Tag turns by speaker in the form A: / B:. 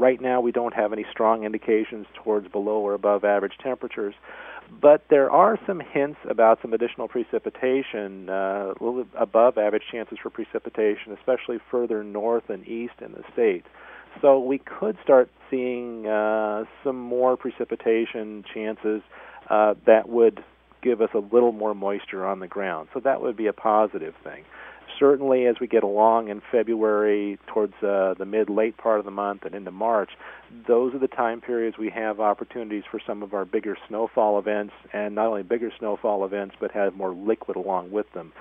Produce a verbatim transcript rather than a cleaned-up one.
A: right now we don't have any strong indications towards below or above average temperatures, but there are some hints about some additional precipitation, uh, a little above average chances for precipitation, especially further north and east in the state. So we could start seeing uh, some more precipitation chances uh, that would give us a little more moisture on the ground. So that would be a positive thing. Certainly as we get along in February towards uh, the mid-late part of the month and into March, those are the time periods we have opportunities for some of our bigger snowfall events, and not only bigger snowfall events, but have more liquid along with them.